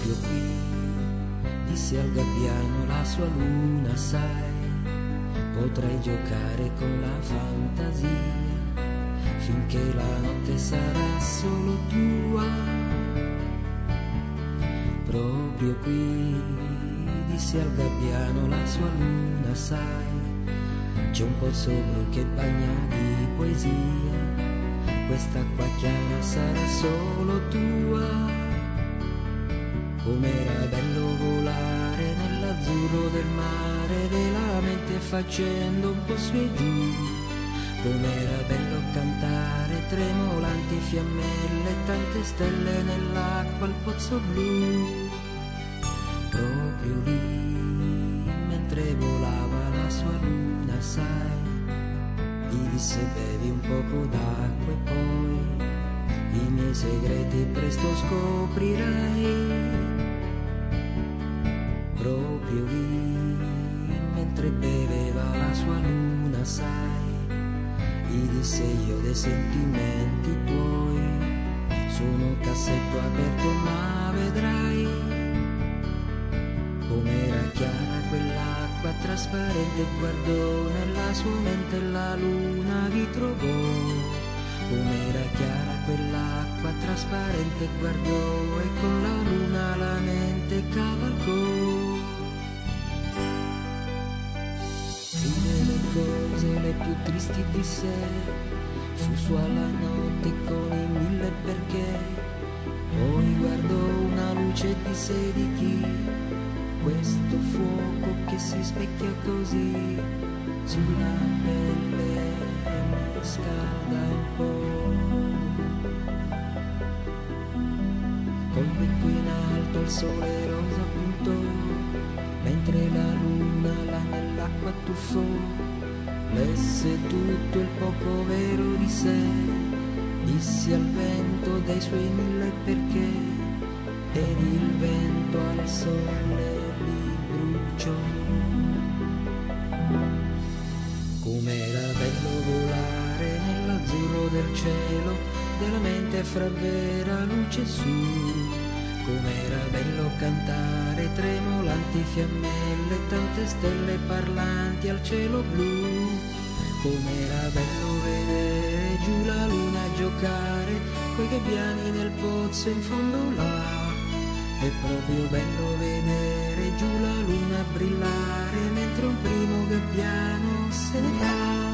proprio qui, disse al gabbiano la sua luna, sai, potrai giocare con la fantasia finché la notte sarà solo tua. Proprio qui, disse al gabbiano la sua luna, sai, c'è un pozzo blu che bagna di poesia, quest'acqua chiara sarà solo tua. Com'era bello volare nell'azzurro del mare, della mente facendo un po' su e giù. Com'era bello cantare tremolanti fiammelle, tante stelle nell'acqua al pozzo blu. Proprio lì, mentre volava la sua luna, sai, gli disse bevi un poco d'acqua e poi i miei segreti presto scoprirai. Proprio lì, mentre beveva la sua luna, sai, gli disse io dei sentimenti tuoi sono un cassetto aperto ma vedrai. Com'era chiara quell'acqua trasparente, guardò nella sua mente la luna vi trovò. Com'era chiara quell'acqua trasparente, guardò e con la luna la mente cavalcò. Scrive le cose le più tristi di sé, fu sua la notte con i mille perché, poi guardò una luce e disse di chi, questo fuoco che si specchia così sulla pelle mi scalda un po'. Col becco in alto il sole rosa puntò, mentre la luna là nell'acqua tuffò, lesse tutto il poco vero di sé, disse al vento dei suoi mille perché, ed il vento al sole li bruciò. Com'era bello volare nell'azzurro del cielo, della mente fra vera luce su. Com'era bello cantare tremolanti fiammelle, tante stelle parlanti al cielo blu. Com'era bello vedere giù la luna giocare coi gabbiani nel pozzo in fondo là. È proprio bello vedere giù la luna brillare mentre un primo gabbiano se ne va.